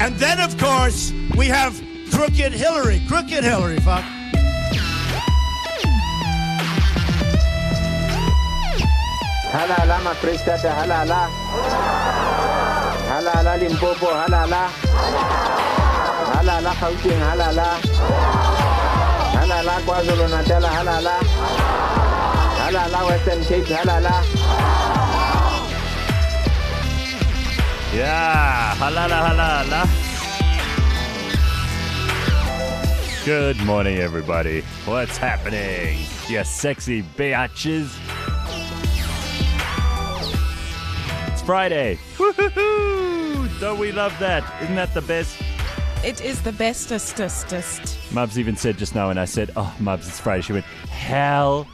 And then, of course, we have Crooked Hillary. Crooked Hillary, fuck. Halala, Makristata, halala. Halala, Limpopo, halala. Halala, Gauteng, halala. Halala, KwaZulu-Natal, halala. Halala, Western Cape, halala. Yeah, halala. Good morning, everybody. What's happening? You sexy bitches. It's Friday. Woo-hoo-hoo! Don't we love that? Isn't that the best? It is the bestest. Mubs even said just now when I said, oh, Mubs, it's Friday, she went, hell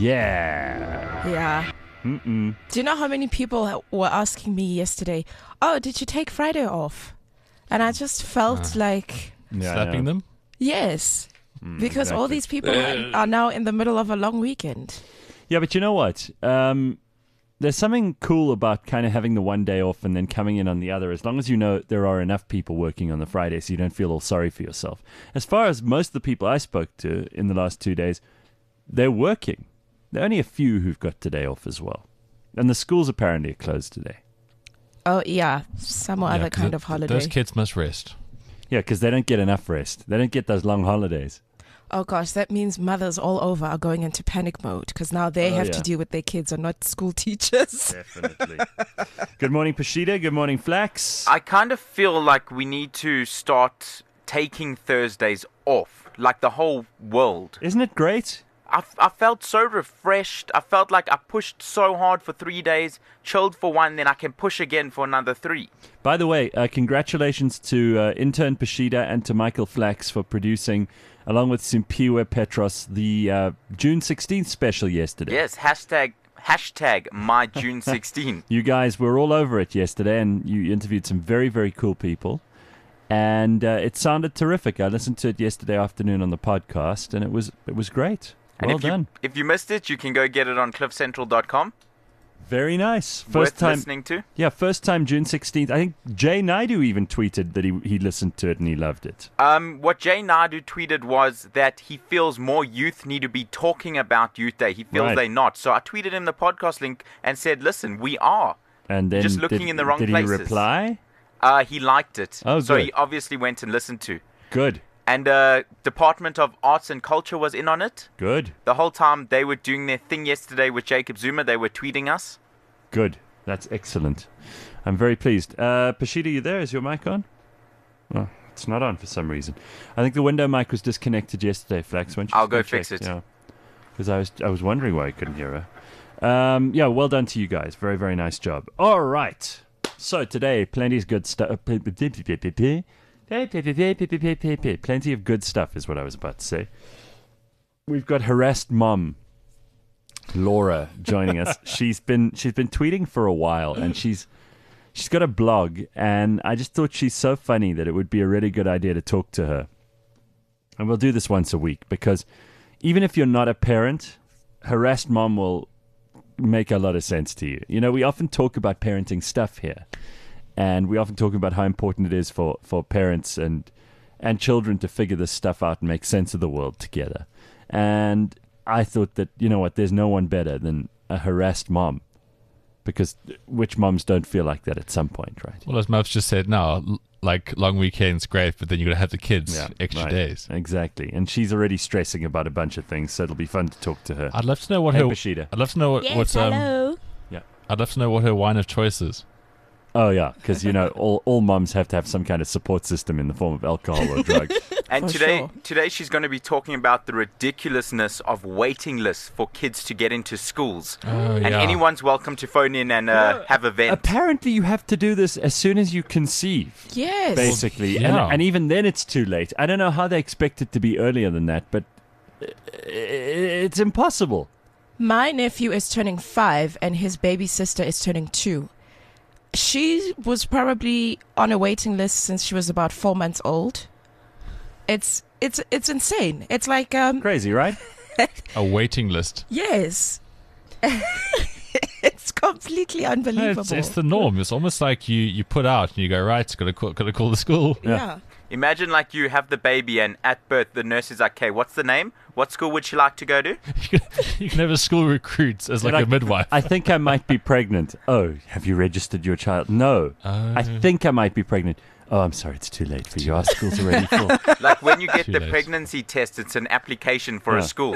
yeah. Yeah. Do you know how many people were asking me yesterday, oh, did you take Friday off? And I just felt like... Slapping them? Yes. Because all these people are now in the middle of a long weekend. Yeah, but you know what? There's something cool about kind of having the one day off and then coming in on the other, as long as you know there are enough people working on the Friday so you don't feel all sorry for yourself. As far as most of the people I spoke to in the last 2 days, they're working. There are only a few who've got today off as well. And the schools apparently are closed today. Oh, yeah. Some other kind of holiday. Those kids must rest. Yeah, because they don't get enough rest. They don't get those long holidays. Oh, gosh, that means mothers all over are going into panic mode because now they have to deal with their kids and not school teachers. Definitely. Good morning, Pashida. Good morning, Flax. I kind of feel like we need to start taking Thursdays off, like the whole world. Isn't it great? I felt so refreshed. I felt like I pushed so hard for 3 days, chilled for one, then I can push again for another 3. By the way, congratulations to intern Pashida and to Michael Flax for producing, along with Simpiwe Petros, the June 16th special yesterday. Yes, hashtag my June 16. You guys were all over it yesterday, and you interviewed some very, very cool people. And it sounded terrific. I listened to it yesterday afternoon on the podcast, and it was great. Well done. If you missed it, you can go get it on cliffcentral.com. Very nice. Worth listening to. Yeah, first time June 16th. I think Jay Naidu even tweeted that he listened to it and he loved it. What Jay Naidu tweeted was that he feels more youth need to be talking about Youth Day. He feels they're not. So I tweeted him the podcast link and said, listen, we are. And then just looking in the wrong places. Did he reply? He liked it. Oh, so good. he obviously went and listened to. Good. And Department of Arts and Culture was in on it. Good. The whole time they were doing their thing yesterday with Jacob Zuma, they were tweeting us. Good. That's excellent. I'm very pleased. Pashida, you there? Is your mic on? Oh, it's not on for some reason. I think the window mic was disconnected yesterday, Flax. I'll go fix it. Yeah. Because I was wondering why I couldn't hear her. Yeah, well done to you guys. Very, very nice job. All right. So today, plenty of good stuff. Plenty of good stuff is what I was about to say. We've got harassed mom Laura joining us. She's been tweeting for a while, and she's got a blog, and I just thought she's so funny that it would be a really good idea to talk to her. And we'll do this once a week because even if you're not a parent, harassed mom will make a lot of sense to you. You know, we often talk about parenting stuff here. And we often talk about how important it is for parents and children to figure this stuff out and make sense of the world together. And I thought that, you know what, there's no one better than a harassed mom. Because which moms don't feel like that at some point, right? Well, as Mubs just said, no, like long weekends, great, but then you're going to have the kids extra days. Exactly. And she's already stressing about a bunch of things, so it'll be fun to talk to her. I'd love to know what Pashida. I'd love to know what's hello. Yeah. I'd love to know what her wine of choice is. Oh, yeah, because, you know, all moms have to have some kind of support system in the form of alcohol or drugs. And today she's going to be talking about the ridiculousness of waiting lists for kids to get into schools. And anyone's welcome to phone in and have a vent. Apparently you have to do this as soon as you conceive. Yes. Basically. Well, yeah. And even then it's too late. I don't know how they expect it to be earlier than that, but it's impossible. My nephew is turning 5 and his baby sister is turning 2. She was probably on a waiting list since she was about 4 months old. It's insane. It's like crazy, right? A waiting list. Yes. It's It's completely No, unbelievable. it's the norm. It's almost like you put out and you go, right, gotta call the school. Yeah. Imagine like you have the baby and at birth the nurse is like, okay, what's the name? What school would she like to go to? You can have a school recruit as like a midwife. I think I might be pregnant. Oh, have you registered your child? No. I think I might be pregnant. Oh, I'm sorry, it's too late for you. Our school's already full. Like when you get Too the late. pregnancy test, it's an application for a Yeah. school.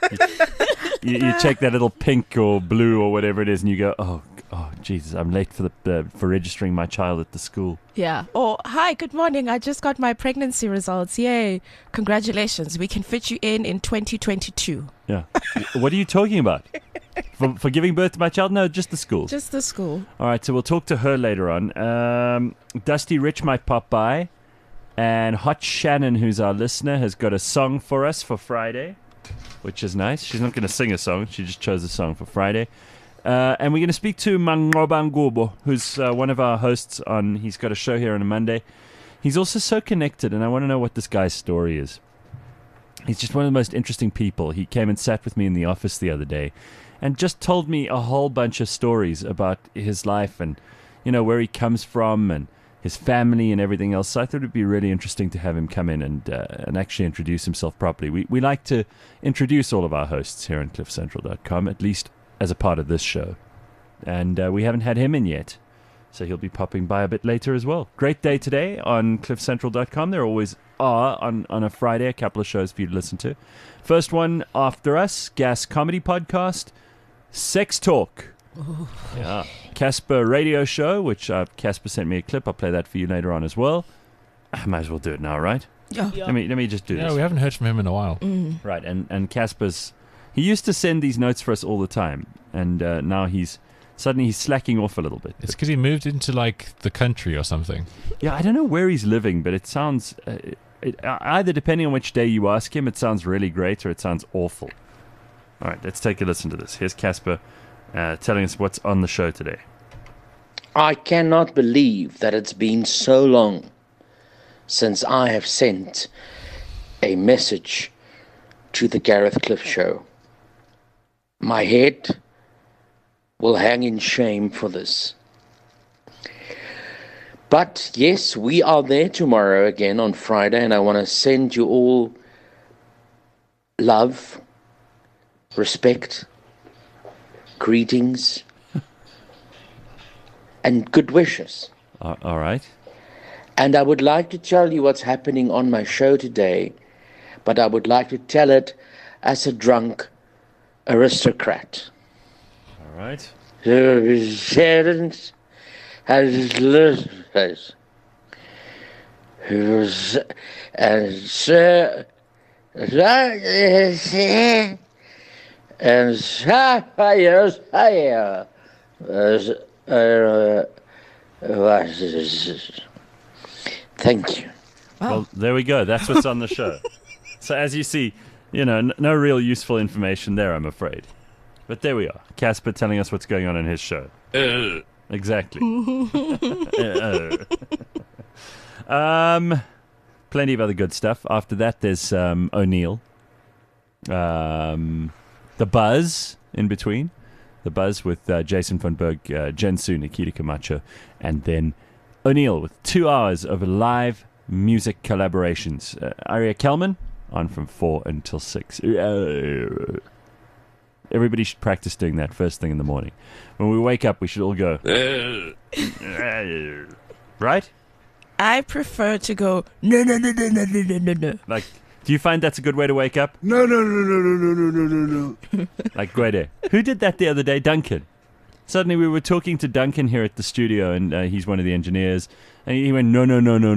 You check that little pink or blue or whatever it is, and you go, oh, Jesus, I'm late for registering my child at the school. Yeah. Or, hi, good morning. I just got my pregnancy results. Yay. Congratulations. We can fit you in 2022. Yeah. What are you talking about? For giving birth to my child? No, just the school. Just the school. All right, so we'll talk to her later on. Dusty Rich might pop by. And Hot Shannon, who's our listener, has got a song for us for Friday, which is nice. She's not going to sing a song. She just chose a song for Friday. And we're going to speak to Mangoba Ngubo, who's one of our hosts on. He's got a show here on a Monday. He's also so connected, and I want to know what this guy's story is. He's just one of the most interesting people. He came and sat with me in the office the other day and just told me a whole bunch of stories about his life and, you know, where he comes from and his family and everything else. So I thought it'd be really interesting to have him come in and actually introduce himself properly. We like to introduce all of our hosts here on cliffcentral.com, at least as a part of this show. And we haven't had him in yet, so he'll be popping by a bit later as well. Great day today on cliffcentral.com. There always are on a Friday, a couple of shows for you to listen to. First one after us, Gas Comedy Podcast, Sex Talk. Yeah. Casper Radio Show, which Casper sent me a clip. I'll play that for you later on as well. I might as well do it now, right? Yeah. Let me just do Yeah, this. we haven't heard from him in a while. Right, and Casper's... He used to send these notes for us all the time, and now he's slacking off a little bit. It's because he moved into like the country or something. Yeah, I don't know where he's living, but it sounds... either depending on which day you ask him, it sounds really great or it sounds awful. All right, let's take a listen to this. Here's Casper telling us what's on the show today. I cannot believe that it's been so long since I have sent a message to the Gareth Cliff Show. My head will hang in shame for this. But yes, we are there tomorrow again on Friday, and I want to send you all love, respect, greetings, and good wishes. All right. And I would like to tell you what's happening on my show today, but I would like to tell it as a drunk aristocrat. All right. Thank you. Well, there we go. That's what's on the show. So as you see, you know, no real useful information there, I'm afraid. But there we are. Casper telling us what's going on in his show. Exactly. Plenty of other good stuff. After that, there's O'Neill. The Buzz in between. The Buzz with Jason von Berg, Jensu, Nikita Camacho, and then O'Neill with 2 hours of live music collaborations. Aria Kelman on from 4 until 6. Everybody should practice doing that first thing in the morning. When we wake up, we should all go, right? I prefer to go, no. Like, do you find that's a good way to wake up? No. Like, Gwede. Who did that the other day? Duncan. Suddenly we were talking to Duncan here at the studio, and he's one of the engineers, and he went, no.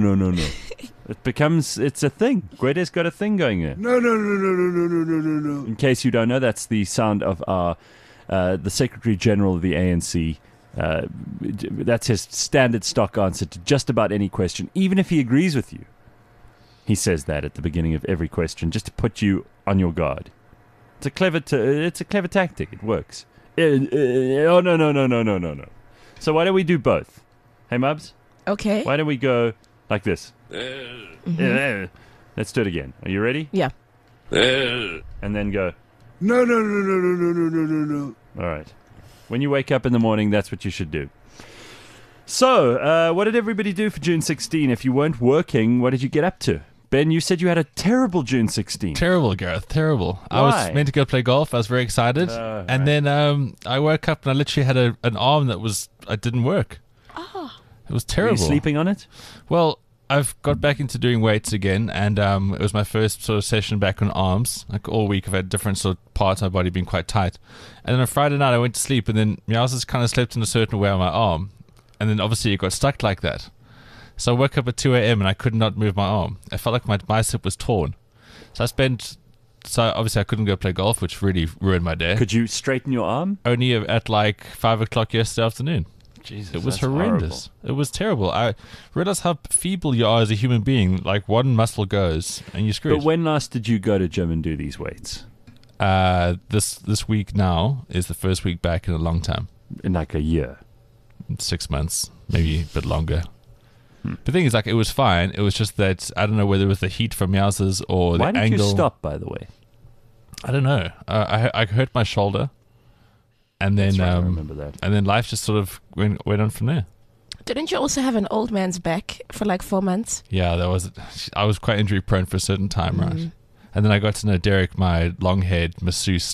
It's a thing. Gwede's got a thing going there. No. In case you don't know, that's the sound of our the Secretary General of the ANC. That's his standard stock answer to just about any question, even if he agrees with you. He says that at the beginning of every question, just to put you on your guard. It's a clever tactic. It works. Oh no. So why don't we do both? Hey, Mubs? Okay. Why don't we go like this? Let's do it again. Are you ready? Yeah. And then go. No. All right. When you wake up in the morning, that's what you should do. So, what did everybody do for June 16? If you weren't working, what did you get up to? Ben, you said you had a terrible June 16. Terrible, Gareth. Terrible. Why? I was meant to go play golf. I was very excited. And then I woke up and I literally had an arm that didn't work. Oh. It was terrible. Were you sleeping on it? Well, I've got back into doing weights again, and it was my first sort of session back on arms. Like all week, I've had different sort of parts of my body being quite tight. And then on Friday night, I went to sleep, and then Meows's kind of slept in a certain way on my arm. And then obviously it got stuck like that. So I woke up at 2 a.m. and I could not move my arm. I felt like my bicep was torn. So obviously I couldn't go play golf, which really ruined my day. Could you straighten your arm? Only at like 5 o'clock yesterday afternoon. Jesus, it was that's horrendous. horrible. It was terrible. I realized how feeble you are as a human being. Like one muscle goes and you're screwed. But when last did you go to gym and do these weights? This week now is the first week back in a long time. In like a year. 6 months, maybe a bit longer. The thing is, like, it was fine. It was just that I don't know whether it was the heat from Meows's or the Why angle. did you stop, by the way? I don't know. I hurt my shoulder, and then That's right, I remember that. and then life just sort of went on from there. Didn't you also have an old man's back for like 4 months? Yeah, I was quite injury prone for a certain time, right? And then I got to know Derek, my long-haired masseuse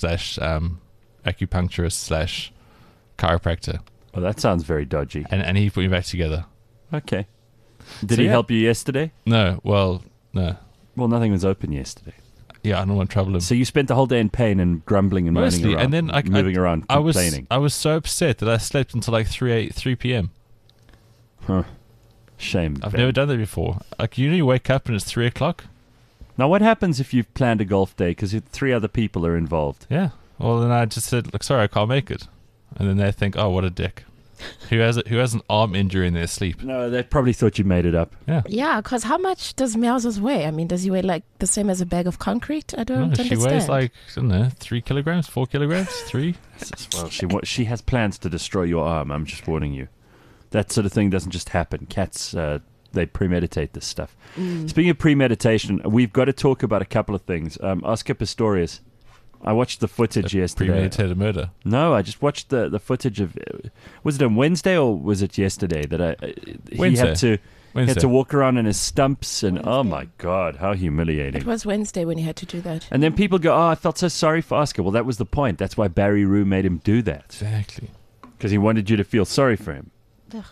/ acupuncturist / chiropractor. Well, that sounds very dodgy. And he put me back together. Okay. Did he help you yesterday? No. Well, no. Well, nothing was open yesterday. Yeah, I don't want to trouble him. So you spent the whole day in pain and grumbling and moaning Mostly, around, and then moving around, complaining. I was so upset that I slept until like 3 p.m. Huh. Shame. I've Ben. never done that before. Like, you wake up and it's 3 o'clock? Now, what happens if you've planned a golf day because 3 other people are involved? Yeah. Well, then I just said, look, sorry, I can't make it. And then they think, oh, what a dick. Who has an arm injury in their sleep? No, they probably thought you made it up. Yeah. Yeah, because how much does Meows's weigh? I mean, does he weigh like the same as a bag of concrete? I don't No, understand. she weighs like, I don't know, 3 kilograms, 4 kilograms, 3? Well, she has plans to destroy your arm. I'm just warning you. That sort of thing doesn't just happen. Cats, they premeditate this stuff. Speaking of premeditation, we've got to talk about a couple of things. Oscar Pistorius. I watched the footage yesterday. Premeditated murder. No, I just watched the footage of. Was it on Wednesday or was it yesterday that he had to walk around in his stumps and oh my God, how humiliating! It was Wednesday when he had to do that. And then people go, "Oh, I felt so sorry for Oscar." Well, that was the point. That's why Barry Rue made him do that Exactly. because he wanted you to feel sorry for him. Ugh.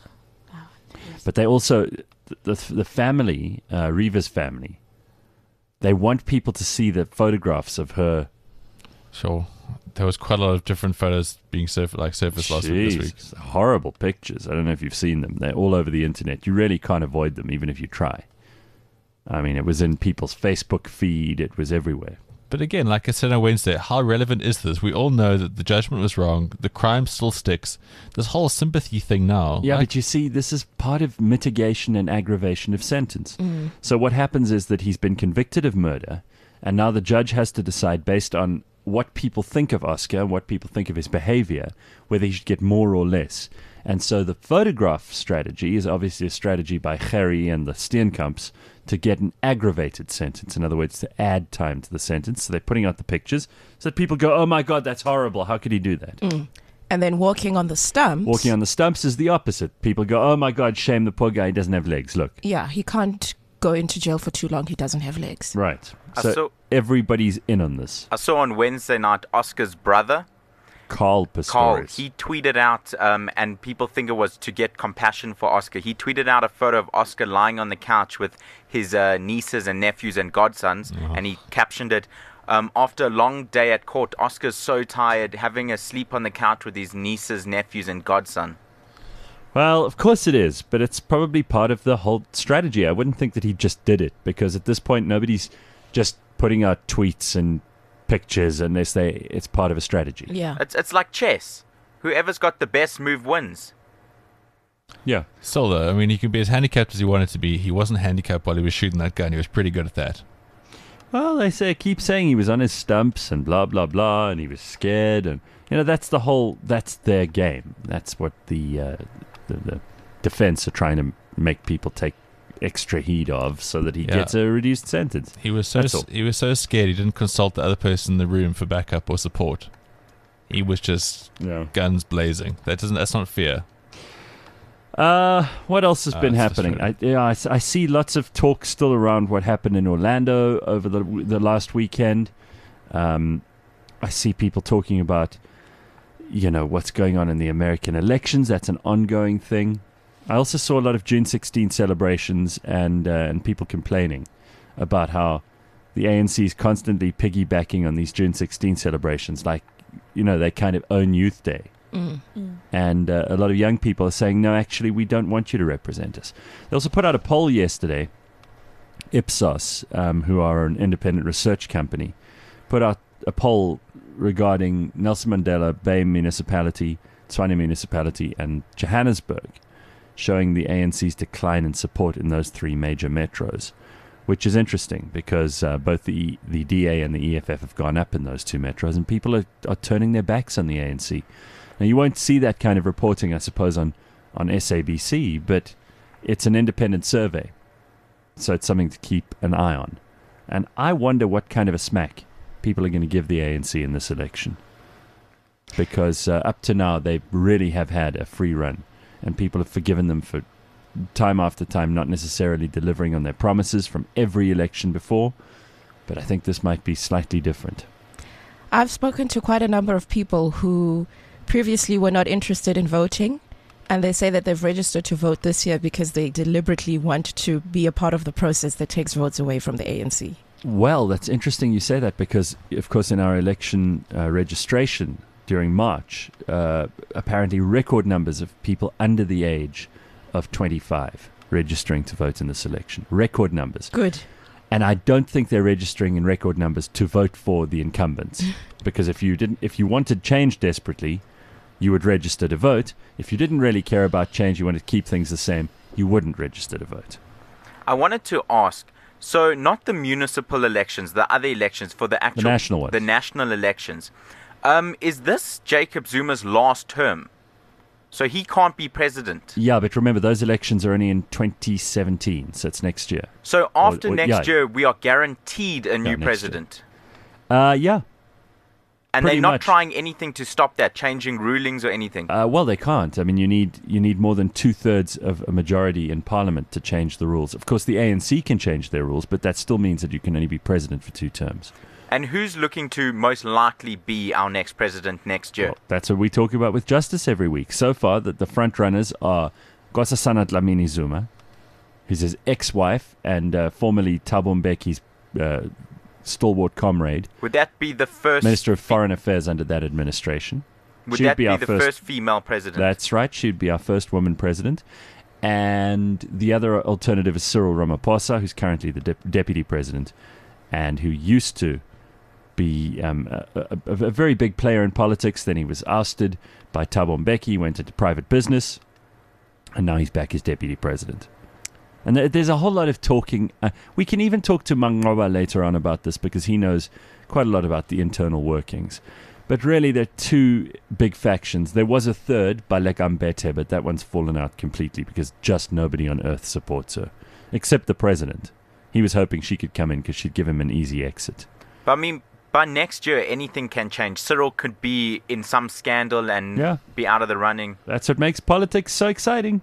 But they also the family, Reva's family, they want people to see the photographs of her. Sure. There was quite a lot of different photos being surfaced last week, this week. Jeez, horrible pictures. I don't know if you've seen them. They're all over the internet. You really can't avoid them, even if you try. I mean, it was in people's Facebook feed. It was everywhere. But again, like I said on Wednesday, how relevant is this? We all know that the judgment was wrong. The crime still sticks. This whole sympathy thing now. Yeah, but you see, this is part of mitigation and aggravation of sentence. So what happens is that he's been convicted of murder, and now the judge has to decide based on what people think of Oscar and what people think of his behavior, whether he should get more or less. And so the photograph strategy is obviously a strategy by Gerry and the Steenkamps to get an aggravated sentence. In other words, to add time to the sentence. So they're putting out the pictures so that people go, oh my God, that's horrible. How could he do that? And then walking on the stumps. Walking on the stumps is the opposite. People go, oh my God, shame the poor guy. He doesn't have legs. Look. Yeah, he can't go into jail for too long. He doesn't have legs. Right. I So saw- everybody's in on this. I saw on Wednesday night Oscar's brother, Carl Carl, Pistorius. he tweeted out, and people think it was to get compassion for Oscar. He tweeted out a photo of Oscar lying on the couch with his nieces and nephews and godsons, and he captioned it, after a long day at court, Oscar's so tired, having a sleep on the couch with his nieces, nephews, and godson. Well, of course it is, but it's probably part of the whole strategy. I wouldn't think that he just did it, because at this point, nobody's just putting out tweets and pictures unless it's part of a strategy. Yeah. It's like chess. Whoever's got the best move wins. Yeah. Still, though, I mean, he can be as handicapped as he wanted to be. He wasn't handicapped while he was shooting that gun. He was pretty good at that. Well, they keep saying he was on his stumps and blah, blah, blah, and he was scared. And, that's their game. That's what the defense are trying to make people take extra heed of so that he gets a reduced sentence. He was so scared he didn't consult the other person in the room for backup or support. he was just Yeah. guns blazing. That's not fear. What else has been it's happening? frustrating. I see lots of talk still around what happened in Orlando over the last weekend. I see people talking about, what's going on in the American elections. That's an ongoing thing. I also saw a lot of June 16 celebrations and people complaining about how the ANC is constantly piggybacking on these June 16 celebrations, like, they kind of own Youth Day. And a lot of young people are saying, no, actually, we don't want you to represent us. They also put out a poll yesterday. Ipsos, who are an independent research company, put out a poll regarding Nelson Mandela Bay Municipality, Tshwane Municipality, and Johannesburg, showing the ANC's decline in support in those three major metros, which is interesting because both the DA and the EFF have gone up in those two metros, and people are turning their backs on the ANC. Now, you won't see that kind of reporting, I suppose, on SABC, but it's an independent survey, so it's something to keep an eye on. And I wonder what kind of a smack people are going to give the ANC in this election, because up to now they really have had a free run, and people have forgiven them for time after time not necessarily delivering on their promises from every election before, but I think this might be slightly different. I've spoken to quite a number of people who previously were not interested in voting, and they say that they've registered to vote this year because they deliberately want to be a part of the process that takes votes away from the ANC. Well, that's interesting you say that, because, of course, in our election registration during March, apparently record numbers of people under the age of 25 registering to vote in this election. Record numbers. Good. And I don't think they're registering in record numbers to vote for the incumbents, because if you wanted change desperately, you would register to vote. If you didn't really care about change, you wanted to keep things the same, you wouldn't register to vote. I wanted to ask, so not the municipal elections, the other elections, for the actual... The national ones. The national elections. Is this Jacob Zuma's last term? So he can't be president? Yeah, but remember, those elections are only in 2017, so it's next year. So after next year, we are guaranteed a new next president? Yeah. And pretty they're not much. trying anything to stop that, changing rulings or anything? Well, they can't. I mean, you need more than 2/3 of a majority in Parliament to change the rules. Of course, the ANC can change their rules, but that still means that you can only be president for 2 terms. And who's looking to most likely be our next president next year? Well, that's what we talk about with Justice every week. So far, the front runners are Nkosazana Dlamini Zuma, who's his ex-wife and formerly Thabo Mbeki's stalwart comrade. Would that be the first... Minister of Foreign Affairs under that administration. Would that be the first female president? That's right. She'd be our first woman president. And the other alternative is Cyril Ramaphosa, who's currently the deputy president and who used to be a very big player in politics. Then he was ousted by Thabo Mbeki, went into private business, and now he's back as deputy president. And there's a whole lot of talking. We can even talk to Mangoba later on about this, because he knows quite a lot about the internal workings. But really, there are 2 big factions. There was a third, Baleka Mbete, but that one's fallen out completely because just nobody on earth supports her, except the president. He was hoping she could come in because she'd give him an easy exit. But I mean, by next year, anything can change. Cyril could be in some scandal and be out of the running. That's what makes politics so exciting.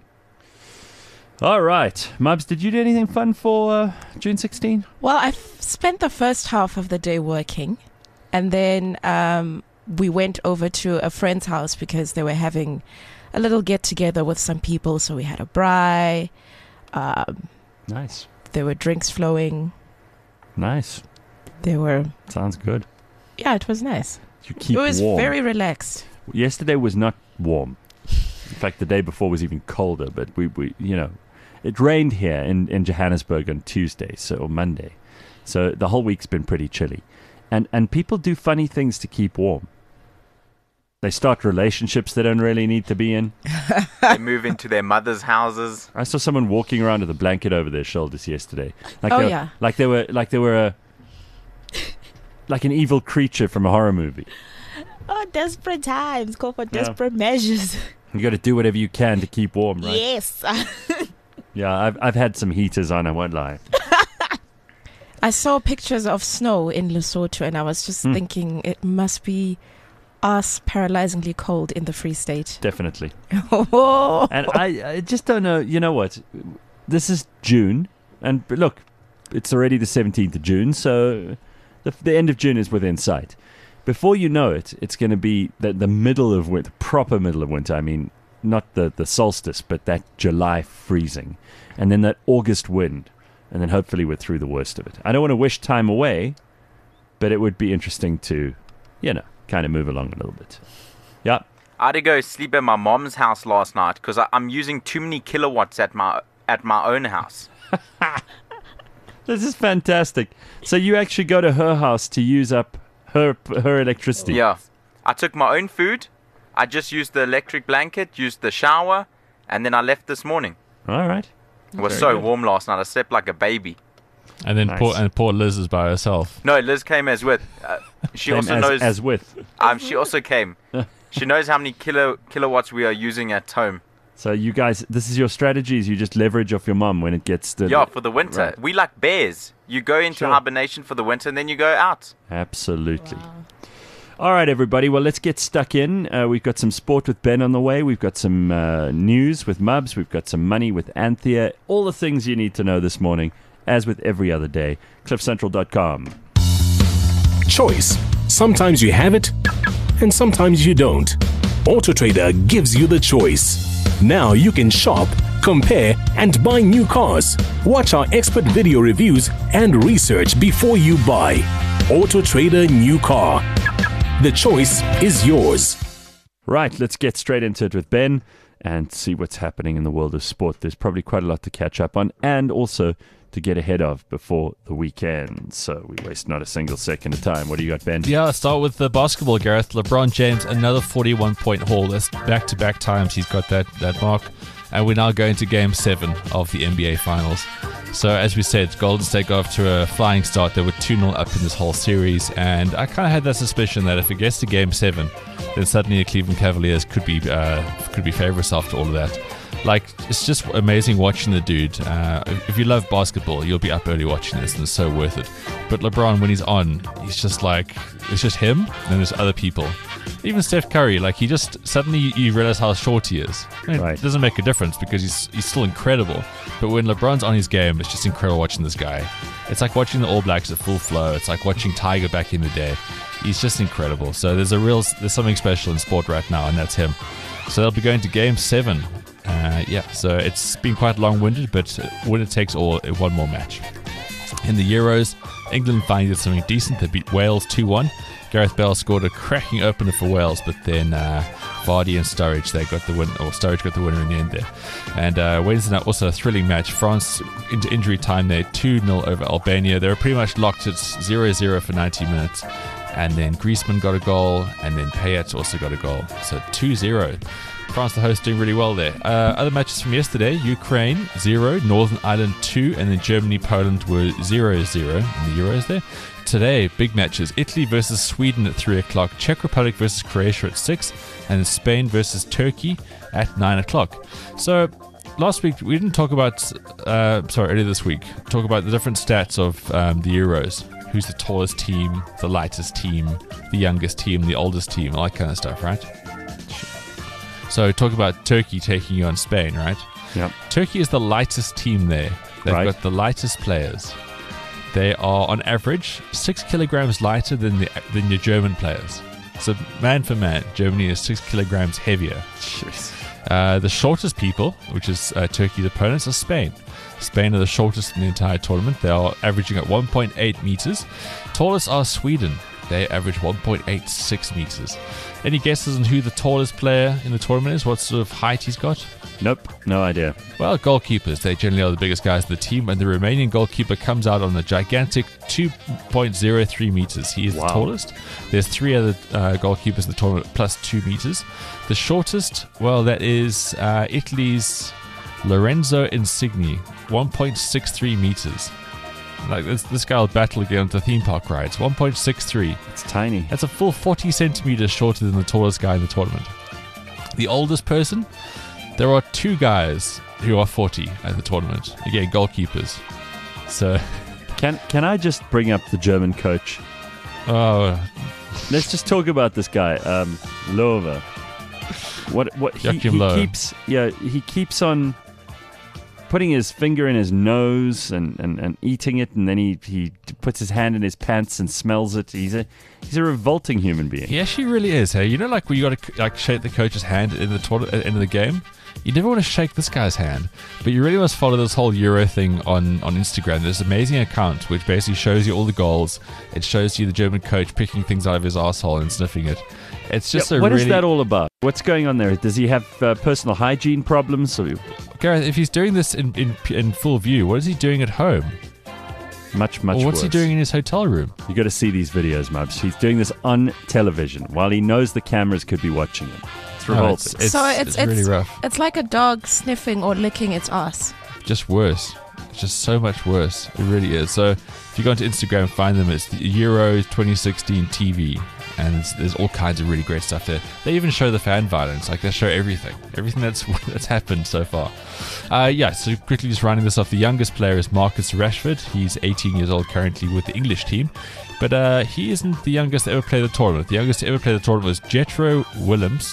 All right. Mubs, did you do anything fun for June 16? Well, I spent the first half of the day working, and then we went over to a friend's house because they were having a little get-together with some people. So we had a braai. Nice. There were drinks flowing. Nice. Sounds good. Yeah, it was nice. You keep It was warm. very relaxed. Yesterday was not warm. In fact, the day before was even colder. But we it rained here in Johannesburg on Tuesday, or Monday. So the whole week's been pretty chilly. And people do funny things to keep warm. They start relationships they don't really need to be in. They move into their mother's houses. I saw someone walking around with a blanket over their shoulders yesterday. Like they were like an evil creature from a horror movie. Oh, desperate times call for desperate measures. You got to do whatever you can to keep warm, right? Yes. Yeah, I've had some heaters on, I won't lie. I saw pictures of snow in Lesotho, and I was just thinking it must be ass paralyzingly cold in the Free State. Definitely. Oh. And I just don't know. You know what? This is June, and look, it's already the 17th of June, so the end of June is within sight. Before you know it, it's going to be the middle of winter, proper middle of winter. I mean, not the solstice, but that July freezing, and then that August wind, and then hopefully we're through the worst of it. I don't want to wish time away, but it would be interesting to, kind of move along a little bit. Yeah. I had to go sleep at my mom's house last night because I'm using too many kilowatts at my own house. This is fantastic. So you actually go to her house to use up her electricity. Yeah. I took my own food. I just used the electric blanket, used the shower, and then I left this morning. All right. It was so warm last night. I slept like a baby. And then Nice. poor Liz is by herself. No, Liz came as with. She Same also knows. as with. She also came. She knows how many kilowatts we are using at home. So you guys, this is your strategies. You just leverage off your mum when it gets to For the winter. Right. We like bears. You go into Sure. hibernation for the winter, and then you go out. Absolutely. All right, everybody. Well, let's get stuck in. We've got some sport with Ben on the way. We've got some news with Mubs. We've got some money with Anthea. All the things you need to know this morning, as with every other day. CliffCentral.com. Choice. Sometimes you have it, and sometimes you don't. AutoTrader gives you the choice. Now you can shop, compare, and buy new cars. Watch our expert video reviews and research before you buy. AutoTrader New Car. The choice is yours. Right, let's get straight into it with Ben and see what's happening in the world of sport. There's probably quite a lot to catch up on and also to get ahead of before the weekend. So we waste not a single second of time. What do you got, Ben? Yeah, let's start with the basketball, Gareth. LeBron James, another 41-point haul. That's back-to-back times he's got that mark. And we're now going to Game 7 of the NBA Finals. So, as we said, Golden State got off to a flying start. They were 2-0 up in this whole series. And I kind of had that suspicion that if it gets to Game 7, then suddenly the Cleveland Cavaliers could be favorites after all of that. Like, it's just amazing watching the dude. If you love basketball, you'll be up early watching this, and it's so worth it. But LeBron, when he's on, he's just like, it's just him, and there's other people. Even Steph Curry, like, he just, suddenly you realize how short he is. I mean, Right. It doesn't make a difference because he's still incredible. But when LeBron's on his game, it's just incredible watching this guy. It's like watching the All Blacks at full flow. It's like watching Tiger back in the day. He's just incredible. So there's something special in sport right now, and that's him. So they'll be going to Game 7. So it's been quite long-winded, but winner takes all in one more match. In the Euros, England finally did something decent. They beat Wales 2-1. Gareth Bale scored a cracking opener for Wales, but then Vardy and Sturridge, Sturridge got the winner in the end there. And Wednesday night, also a thrilling match. France into injury time there, 2-0 over Albania. They were pretty much locked at 0-0 for 90 minutes. And then Griezmann got a goal, and then Payet also got a goal. So 2-0. France, the host, doing really well there. Other matches from yesterday: Ukraine 0, Northern Ireland 2, and then Germany, Poland were 0-0 in the Euros there. Today, big matches: Italy versus Sweden at 3 o'clock, Czech Republic versus Croatia at 6, and then Spain versus Turkey at 9 o'clock. So last week we didn't talk about, earlier this week, talk about the different stats of the Euros. Who's the tallest team, the lightest team, the youngest team, the oldest team, all that kind of stuff, right? So talk about Turkey taking on Spain, right? Yep. Turkey is the lightest team there. They've got the lightest players. They are on average 6 kilograms lighter than your German players. So man for man, Germany is 6 kilograms heavier. Jeez. The shortest people, which is Turkey's opponents, are Spain. Spain are the shortest in the entire tournament. They are averaging at 1.8 meters. Tallest are Sweden. They average 1.86 meters. Any guesses on who the tallest player in the tournament is? What sort of height he's got? Nope, no idea. Well, goalkeepers. They generally are the biggest guys in the team, and the Romanian goalkeeper comes out on a gigantic 2.03 meters. He is the tallest. There's 3 other goalkeepers in the tournament plus 2 meters. The shortest, well, that is Italy's Lorenzo Insigne, 1.63 meters. Like this guy will battle again on the theme park rides. 1.63. It's tiny. That's a full 40 centimeters shorter than the tallest guy in the tournament. The oldest person, there are 2 guys who are 40 at the tournament. Again, goalkeepers. So, Can I just bring up the German coach? oh, Let's just talk about this guy, Löwe. What he keeps on putting his finger in his nose and eating it, and then he puts his hand in his pants and smells it. He's a revolting human being. He actually really is. Hey, you know, like when you got to shake the coach's hand in the toilet at the end of the game. You never want to shake this guy's hand, but you really must follow this whole Euro thing on Instagram. There's an amazing account which basically shows you all the goals. It shows you the German coach picking things out of his asshole and sniffing it. It's just what is that all about? What's going on there? Does he have personal hygiene problems? Gareth, if he's doing this in full view, what is he doing at home? Much or what's worse. he doing in his hotel room? You got to see these videos, Mubs. He's doing this on television while he knows the cameras could be watching him. It's revolting. It's really rough. It's like a dog sniffing or licking its ass. Just worse. It's just so much worse. It really is. So if you go onto Instagram, find them. It's the Euro 2016 TV. And there's all kinds of really great stuff there. They even show the fan violence. Like, they show everything that's happened so far. So quickly just rounding this off, the youngest player is Marcus Rashford. He's 18 years old currently with the English team. But he isn't the youngest to ever play the tournament. The youngest to ever play the tournament was Jetro Willems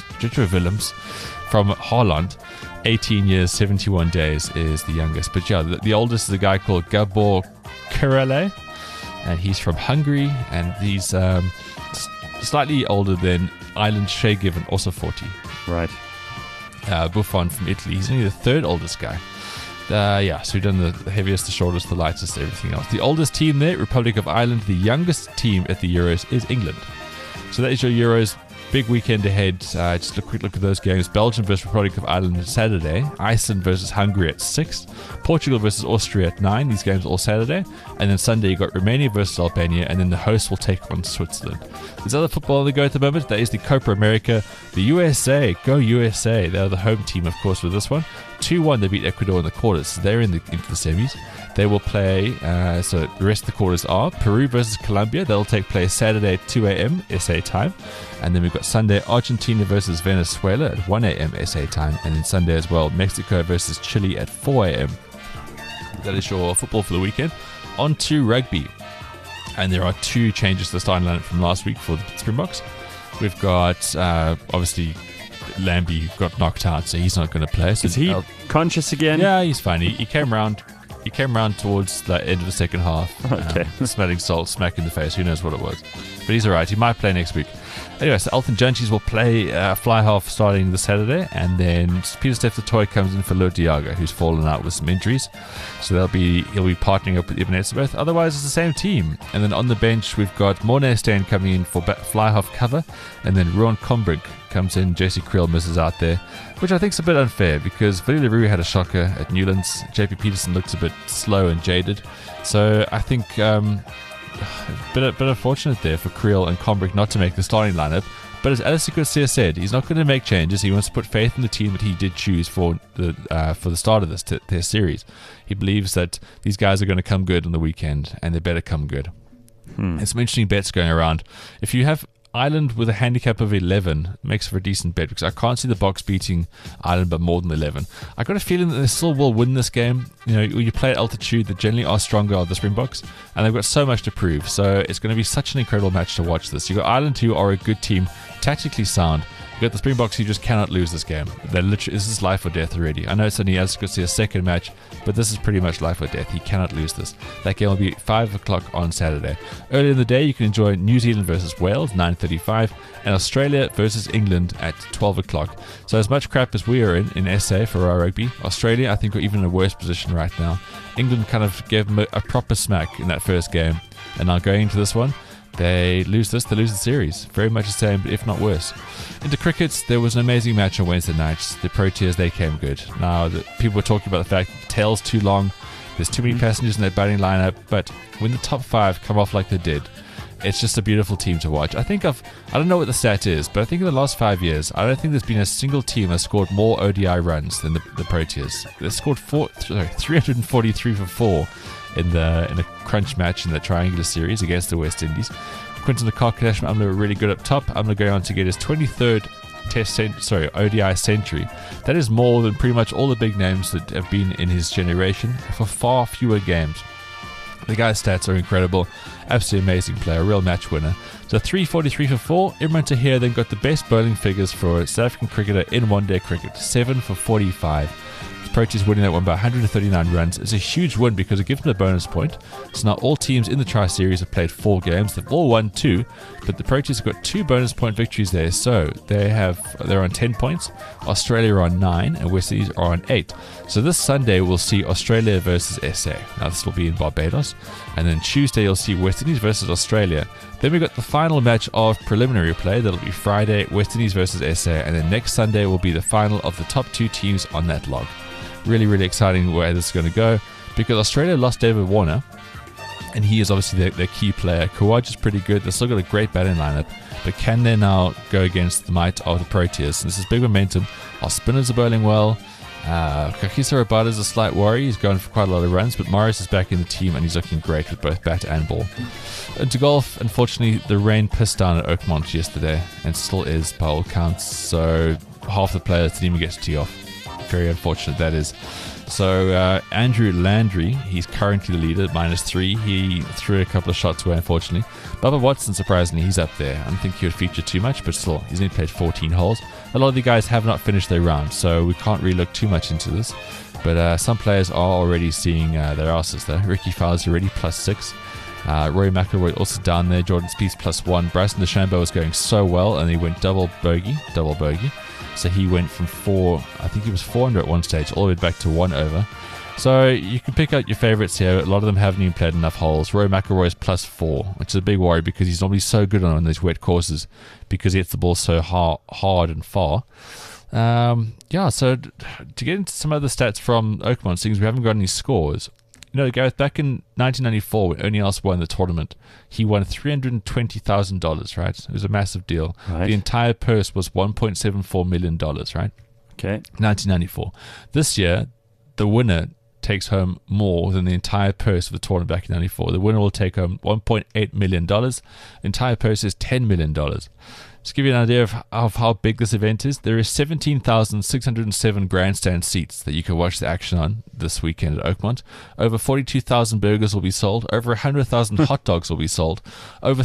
from Holland. 18 years, 71 days is the youngest. But yeah, the oldest is a guy called Gabor Karaly. And he's from Hungary. And he's slightly older than Island Shea Given, also 40. Right. Buffon from Italy. He's only the third oldest guy. So we've done the heaviest, the shortest, the lightest, everything else. The oldest team there, Republic of Ireland. The youngest team at the Euros is England. So that is your Euros. Big weekend ahead. Just a quick look at those games. Belgium versus Republic of Ireland on Saturday. Iceland versus Hungary at 6. Portugal versus Austria at 9. These games are all Saturday. And then Sunday you got Romania versus Albania. And then the host will take on Switzerland. There's other football on the go at the moment. That is the Copa America. The USA. Go USA. They're the home team, of course, with this one. 2-1 they beat Ecuador in the quarters. So they're into the semis. They will play, so the rest of the quarters are Peru versus Colombia. They'll take place Saturday at 2 a.m. SA time. And then we've got Sunday, Argentina versus Venezuela at 1 a.m. SA time. And then Sunday as well, Mexico versus Chile at 4 a.m. That is your football for the weekend. On to rugby. And there are 2 changes to the starting lineup from last week for the Springboks. We've got, obviously, Lambie got knocked out, so he's not going to play. So is he conscious again? Yeah, he's fine. He came around. He came around towards the end of the second half. Okay. Smelling salt, smack in the face. Who knows what it was. But he's all right. He might play next week. Anyway, so Elton Jantjies will play fly half starting this Saturday. And then Peter Steph Toy comes in for Lou Diago, who's fallen out with some injuries. So he'll be partnering up with Ibn Etzebeth. Otherwise, it's the same team. And then on the bench, we've got Morne Steen coming in for fly half cover. And then Ruan Combrink comes in. Jesse Creel misses out there, which I think is a bit unfair because Willie LaRue had a shocker at Newlands. JP Peterson looks a bit slow and jaded. So I think a bit unfortunate there for Creel and Combrink not to make the starting lineup. But as Alistair Garcia said, he's not going to make changes. He wants to put faith in the team that he did choose for the start of this series. He believes that these guys are going to come good on the weekend, and they better come good. There's some interesting bets going around. If you have Ireland with a handicap of 11 makes for a decent bet because I can't see the Box beating Ireland by more than 11. I got a feeling that they still will win this game. You know, you play at altitude, they generally are stronger are the Springboks, and they've got so much to prove. So it's going to be such an incredible match to watch this. You've got Ireland who are a good team, tactically sound. You've got the Springboks who just cannot lose this game. They're literally, this is life or death already. I know it's only Alistair's second match, but this is pretty much life or death. He cannot lose this. That game will be 5 o'clock on Saturday. Earlier in the day, you can enjoy New Zealand versus Wales, 9:35, and Australia versus England at 12 o'clock. So as much crap as we are in SA for our rugby, Australia, I think, are even in a worse position right now. England kind of gave them a proper smack in that first game, and now going into this one, they lose this, they lose the series. Very much the same, but if not worse. Into cricket, there was an amazing match on Wednesday night. The Proteas, they came good. Now, people were talking about the fact that the tail's too long, there's too many passengers in their batting lineup, but when the top 5 come off like they did, it's just a beautiful team to watch. I don't know what the stat is, but I think in the last 5 years, I don't think there's been a single team that scored more ODI runs than the Proteas. They scored 343 for 4 in a crunch match in the triangular series against the West Indies. Quinton de Kock and Ashman Amla were really good up top. Amla going on to get his 23rd ODI century. That is more than pretty much all the big names that have been in his generation for far fewer games. The guy's stats are incredible, Absolutely amazing player, a real match winner. So 343 for 4. Imran Tahir then got the best bowling figures for a South African cricketer in one-day cricket, 7 for 45. Proteas winning that one by 139 runs. It's a huge win because it gives them a bonus point. So now all teams in the Tri-Series have played 4 games. They've all won 2, but the Proteas have got 2 bonus point victories there. So they're on 10 points. Australia are on 9 and West Indies are on 8. So this Sunday we'll see Australia versus SA. Now this will be in Barbados. And then Tuesday you'll see West Indies versus Australia. Then we've got the final match of preliminary play. That'll be Friday, West Indies versus SA. And then next Sunday will be the final of the top 2 teams on that log. Really, really exciting where this is going to go, because Australia lost David Warner, and he is obviously their key player. Kawaj is pretty good. They've still got a great batting lineup, but can they now go against the might of the Proteas? This is big momentum. Our spinners are bowling well. Kagiso Rabada is a slight worry. He's going for quite a lot of runs, but Morris is back in the team, and he's looking great with both bat and ball. And to golf, unfortunately, the rain pissed down at Oakmont yesterday, and still is by all counts, so half the players didn't even get to tee off. Very unfortunate that is. So Andrew Landry, he's currently the leader at -3. He threw a couple of shots away, unfortunately. Bubba Watson, surprisingly, he's up there. I don't think he would feature too much, but still, he's only played 14 holes. A lot of the guys have not finished their round, so we can't really look too much into this. But some players are already seeing their asses though. Ricky Fowler's already +6. Rory McIlroy also down there. Jordan Spieth +1. Bryson DeChambeau was going so well, and he went double bogey. So he went from 4, I think he was 4 under at one stage, all the way back to 1 over. So you can pick out your favourites here. A lot of them haven't even played enough holes. Rory McIlroy is +4, which is a big worry because he's normally so good on these wet courses because he hits the ball so hard and far. So to get into some other stats from Oakmont, since we haven't got any scores. You know, Gareth, back in 1994, when Ernie Els won the tournament, he won $320,000, right? It was a massive deal. Right. The entire purse was $1.74 million, right? Okay. 1994. This year, the winner takes home more than the entire purse of the tournament back in 94. The winner will take home $1.8 million. The entire purse is $10 million. To give you an idea of how big this event is, there is 17,607 grandstand seats that you can watch the action on this weekend at Oakmont. Over 42,000 burgers will be sold. Over 100,000 hot dogs will be sold. Over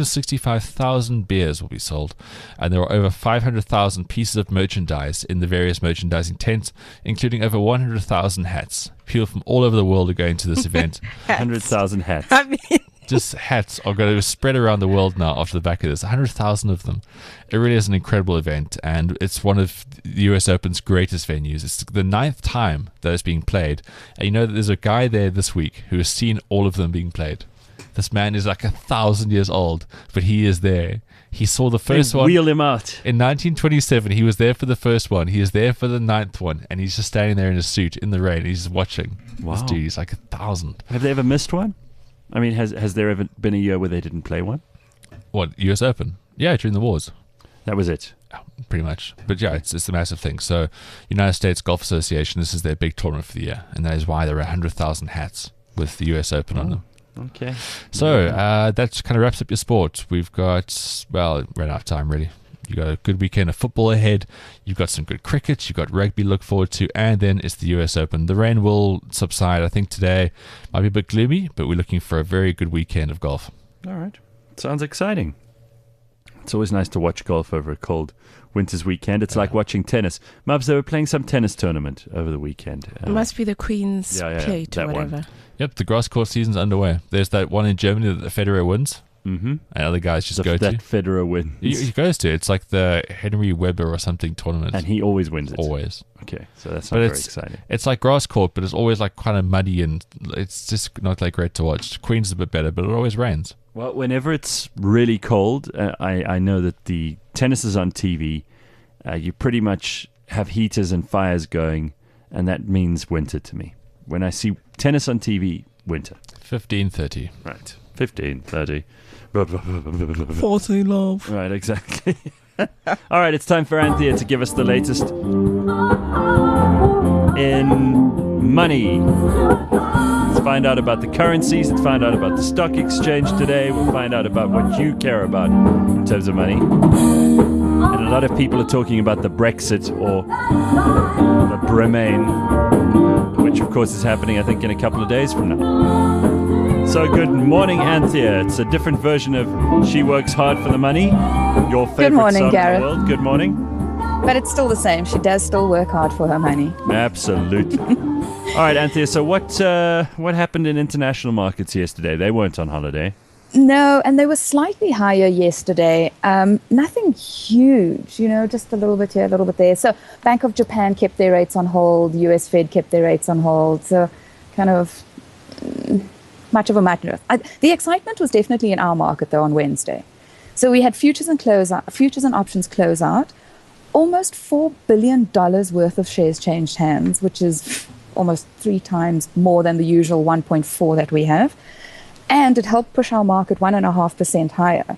365,000 beers will be sold. And there are over 500,000 pieces of merchandise in the various merchandising tents, including over 100,000 hats. People from all over the world are going to this event. 100,000 hats. I mean, just hats are going to spread around the world now after the back of this. 100,000 of them. It really is an incredible event, and it's one of the US Open's greatest venues. It's the 9th time that it's being played, and you know that there's a guy there this week who has seen all of them being played. This man is like 1,000 years old, but he is there. He saw the first one. Wheel him out. In 1927, he was there for the first one. He is there for the 9th one, and he's just standing there in a suit in the rain. He's just watching. Wow. This dude, he's like 1,000. Have they ever missed one? I mean, has there ever been a year where they didn't play one? What, US Open? Yeah, during the wars. That was it. Pretty much. But yeah, it's a massive thing. So United States Golf Association, this is their big tournament for the year, and that is why there are 100,000 hats with the US Open on them. Okay. So that kind of wraps up your sport. We've got, well, ran out of time really. You've got a good weekend of football ahead. You've got some good cricket. You've got rugby to look forward to. And then it's the US Open. The rain will subside. I think today might be a bit gloomy, but we're looking for a very good weekend of golf. All right. Sounds exciting. It's always nice to watch golf over a cold winter's weekend. It's like watching tennis. Mubs, they were playing some tennis tournament over the weekend. It must be the Queen's Plate or whatever. One. Yep, the grass court season's underway. There's that one in Germany that the Federer wins. Mm-hmm. And other guys just go to. That Federer wins. He goes to. It's like the Henry Weber or something tournament. And he always wins it. Always. Okay, so that's not very exciting. It's like grass court, but it's always like kind of muddy and it's just not like great to watch. Queen's a bit better, but it always rains. Well, whenever it's really cold, I know that the tennis is on TV. You pretty much have heaters and fires going, and that means winter to me. When I see tennis on TV, winter. 15:30. Right, 15:30. 40 love. Right, exactly. All right, it's time for Anthea to give us the latest in money. Let's find out about the currencies. Let's find out about the stock exchange today. We'll find out about what you care about in terms of money. And a lot of people are talking about the Brexit or the Remain, which of course is happening, I think, in a couple of days from now. So good morning, Anthea. It's a different version of She Works Hard for the Money. Your favorite morning, song Gareth. in the world. Good morning. But it's still the same. She does still work hard for her money. Absolutely. All right, Anthea. So what happened in international markets yesterday? They weren't on holiday. No, and they were slightly higher yesterday. Nothing huge, just a little bit here, a little bit there. So Bank of Japan kept their rates on hold. US Fed kept their rates on hold. So kind of much of a matter. The excitement was definitely in our market, though, on Wednesday. So we had futures and options close out. Almost $4 billion worth of shares changed hands, which is almost 3 times more than the usual 1.4 that we have. And it helped push our market 1.5% higher.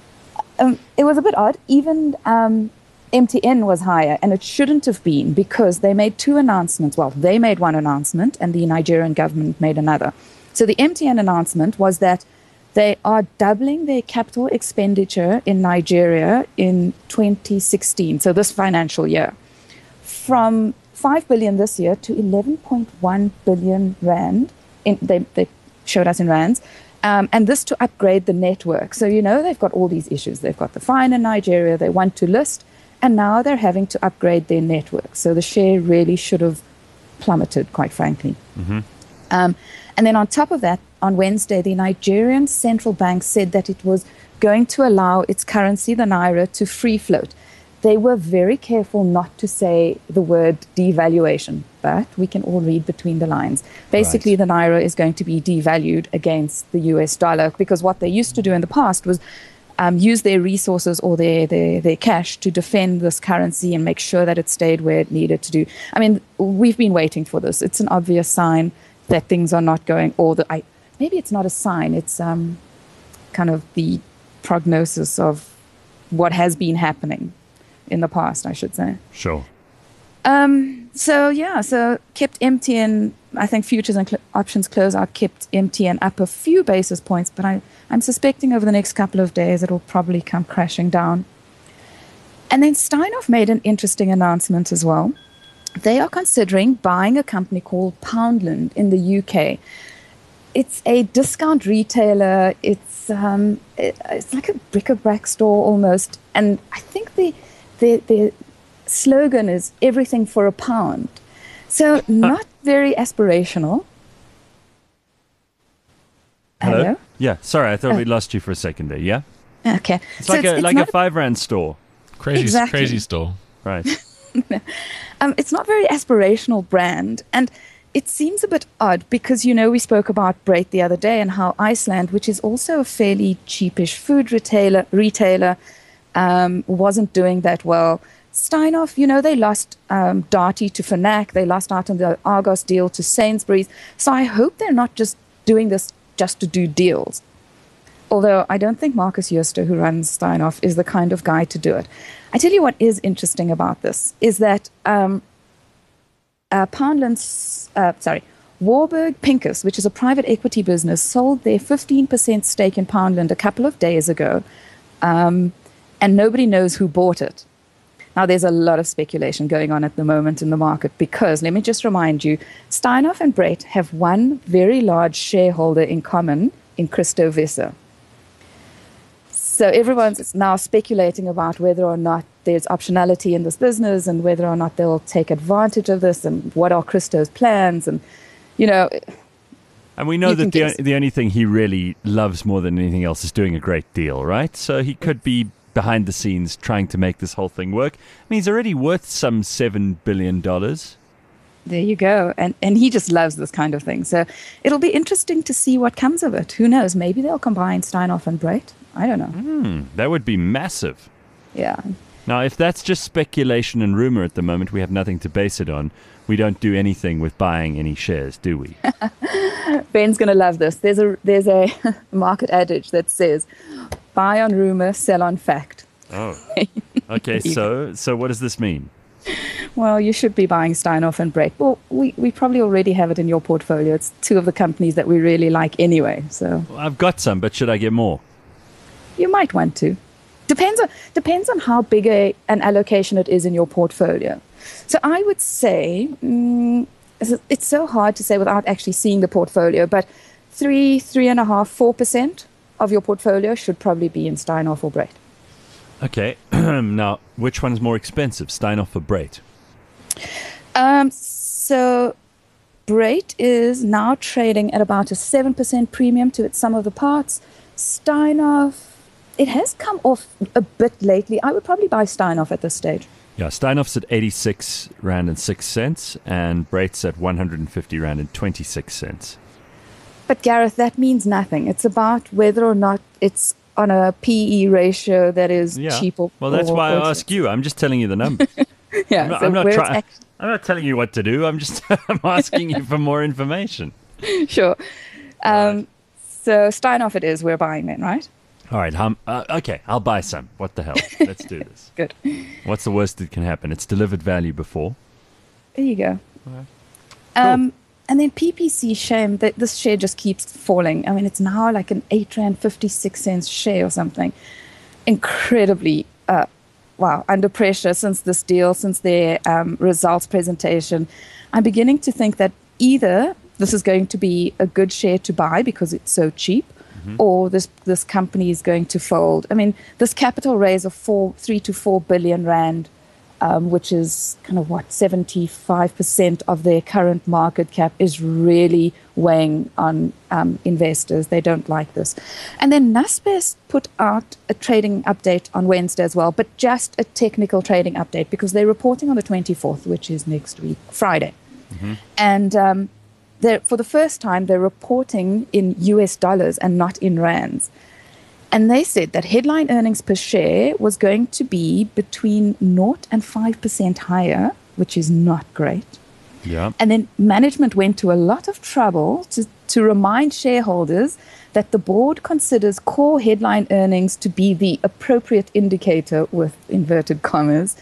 It was a bit odd. Even MTN was higher, and it shouldn't have been because they made 2 announcements. Well, they made one announcement, and the Nigerian government made another. So the MTN announcement was that they are doubling their capital expenditure in Nigeria in 2016, so this financial year, from 5 billion this year to 11.1 billion rand. They showed us in rands, and this to upgrade the network. So, they've got all these issues. They've got the fine in Nigeria. They want to list, and now they're having to upgrade their network. So the share really should have plummeted, quite frankly. Mm-hmm. And then on top of that, on Wednesday, the Nigerian central bank said that it was going to allow its currency, the naira, to free float. They were very careful not to say the word devaluation, but we can all read between the lines. Basically, The naira is going to be devalued against the US dollar because what they used to do in the past was use their resources or their cash to defend this currency and make sure that it stayed where it needed to do. I mean, we've been waiting for this. It's an obvious sign that things are not going maybe it's not a sign. It's kind of the prognosis of what has been happening in the past, I should say. Sure. So kept MTN, I think futures and options closeout kept MTN up a few basis points, but I'm suspecting over the next couple of days it'll probably come crashing down. And then Steinhoff made an interesting announcement as well. They are considering buying a company called Poundland in the UK. It's a discount retailer. It's like a bric-a-brac store almost. And I think the slogan is everything for a pound. So not very aspirational. Hello? Yeah, sorry, I thought we lost you for a second there, yeah? Okay. It's like a 5 rand store. Crazy store. Right. It's not very aspirational brand, and it seems a bit odd because, we spoke about Brait the other day and how Iceland, which is also a fairly cheapish food retailer, wasn't doing that well. Steinhoff, they lost Darty to Fnac. They lost out on the Argos deal to Sainsbury's. So I hope they're not just doing this just to do deals. Although I don't think Marcus Jooste, who runs Steinhoff, is the kind of guy to do it. I tell you what is interesting about this is that Warburg Pincus, which is a private equity business, sold their 15% stake in Poundland a couple of days ago, and nobody knows who bought it. Now, there's a lot of speculation going on at the moment in the market because, let me just remind you, Steinhoff and Brait have one very large shareholder in common in Christo Visser. So everyone's now speculating about whether or not there's optionality in this business and whether or not they'll take advantage of this and what are Christo's plans. And, and we know that the only thing he really loves more than anything else is doing a great deal, right? So he could be behind the scenes trying to make this whole thing work. I mean, he's already worth some $7 billion. There you go. And he just loves this kind of thing. So it'll be interesting to see what comes of it. Who knows? Maybe they'll combine Steinhoff and Brait. I don't know. That would be massive. Yeah. Now, if that's just speculation and rumor at the moment, we have nothing to base it on. We don't do anything with buying any shares, do we? Ben's going to love this. There's a market adage that says, buy on rumor, sell on fact. Oh. Okay, so what does this mean? Well, you should be buying Steinhoff and Brait. Well, we probably already have it in your portfolio. It's 2 of the companies that we really like anyway. So well, I've got some, but should I get more? You might want to. Depends on how big an allocation it is in your portfolio. So I would say, it's so hard to say without actually seeing the portfolio, but 3.5%, 4% of your portfolio should probably be in Steinhoff or Brait. Okay. Now, which one's more expensive, Steinhoff or Brait? So Brait is now trading at about a 7% premium to its sum of the parts. Steinhoff, it has come off a bit lately. I would probably buy Steinhoff at this stage. Yeah, Steinhoff's at 86 Rand and 6 cents, and Brait's at 150 Rand and 26 cents. But Gareth, that means nothing. It's about whether or not it's on a PE ratio that is cheap or... Well, that's why I ask you. I'm just telling you the numbers. Yeah, I'm not telling you what to do. I'm asking you for more information. Sure. So Steinhoff it is. We're buying then, right? All right. Okay, I'll buy some. What the hell? Let's do this. Good. What's the worst that can happen? It's delivered value before. There you go. All right. Cool. And then PPC, shame that this share just keeps falling. I mean, it's now like an 8 Rand 56 cents share or something. Incredibly, under pressure since this deal, since their results presentation. I'm beginning to think that either this is going to be a good share to buy because it's so cheap, or this company is going to fold. I mean, this capital raise of 3 to 4 billion Rand, which is kind of 75% of their current market cap, is really weighing on investors. They don't like this. And then Naspers put out a trading update on Wednesday as well, but just a technical trading update because they're reporting on the 24th, which is next week, Friday. And for the first time, they're reporting in US dollars and not in rands. And they said that headline earnings per share was going to be between 0 and 5% higher, which is not great. Yeah. And then management went to a lot of trouble to remind shareholders that the board considers core headline earnings to be the appropriate indicator with inverted commas.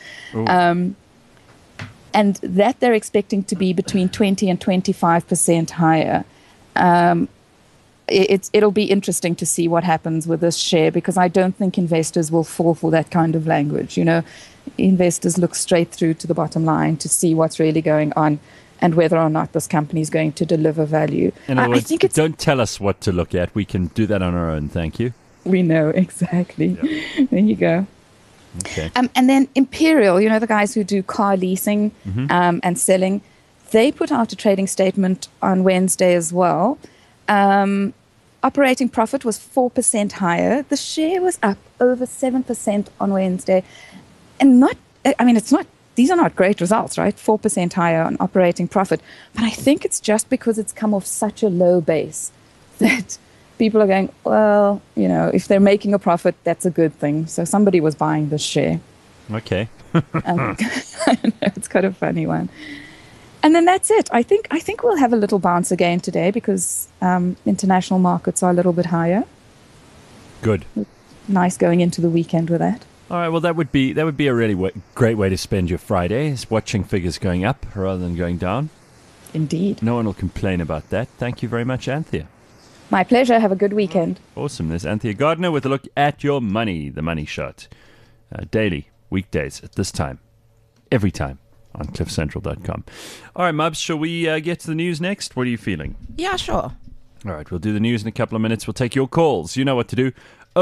And that they're expecting to be between 20 and 25% higher. It'll be interesting to see what happens with this share because I don't think investors will fall for that kind of language. You know, investors look straight through to the bottom line to see what's really going on and whether or not this company is going to deliver value. In other words, don't tell us what to look at. We can do that on our own. Thank you. We know, exactly. Yeah. There you go. Okay. And then Imperial, you know, the guys who do car leasing and selling, they put out a trading statement on Wednesday as well. Operating profit was 4% higher. The share was up over 7% on Wednesday. And these are not great results, right? 4% higher on operating profit. But I think it's just because it's come off such a low base that people are going, well, you know, if they're making a profit, that's a good thing. So somebody was buying this share. Okay. I know, it's kind of a funny one. And then that's it. I think we'll have a little bounce again today because international markets are a little bit higher. Good. Nice going into the weekend with that. All right. Well, that would be a really great way to spend your Friday, is watching figures going up rather than going down. Indeed. No one will complain about that. Thank you very much, Anthea. My pleasure. Have a good weekend. Awesome. There's Anthea Gardner with a look at your money, the Money Shot, daily, weekdays at this time, every time. On cliffcentral.com. All right, Mubs, shall we get to the news next? What are you feeling? Yeah, sure. All right, we'll do the news in a couple of minutes. We'll take your calls. You know what to do.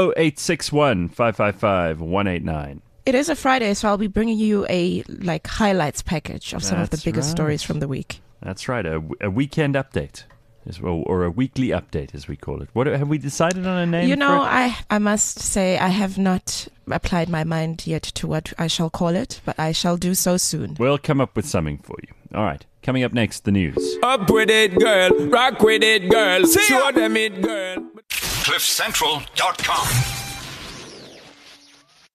0861 555 189. It is a Friday, so I'll be bringing you a highlights package of some of the biggest stories from the week. That's right, a weekend update. Or a weekly update, as we call it. What have we decided on a name? You know, for it? I must say I have not applied my mind yet to what I shall call it, but I shall do so soon. We'll come up with something for you. All right, coming up next, the news. Up with it, girl. Rock with it, girl. Show them it, girl. cliffcentral.com